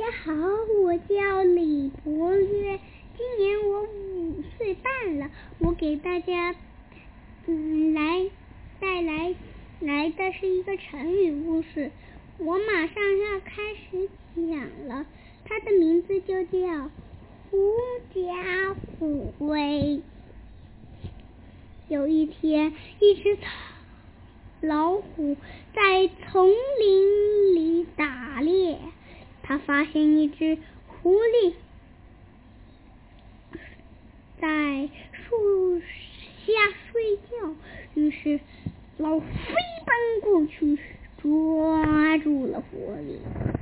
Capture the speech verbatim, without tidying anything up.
家好，我叫李博约，今年我五岁半了。我给大家嗯来带来来的是一个成语故事，我马上要开始讲了。它的名字就叫狐假虎威。有一天，一只老虎在丛林里打猎，他发现一只狐狸在树下睡觉，于是老飞奔过去抓住了狐狸。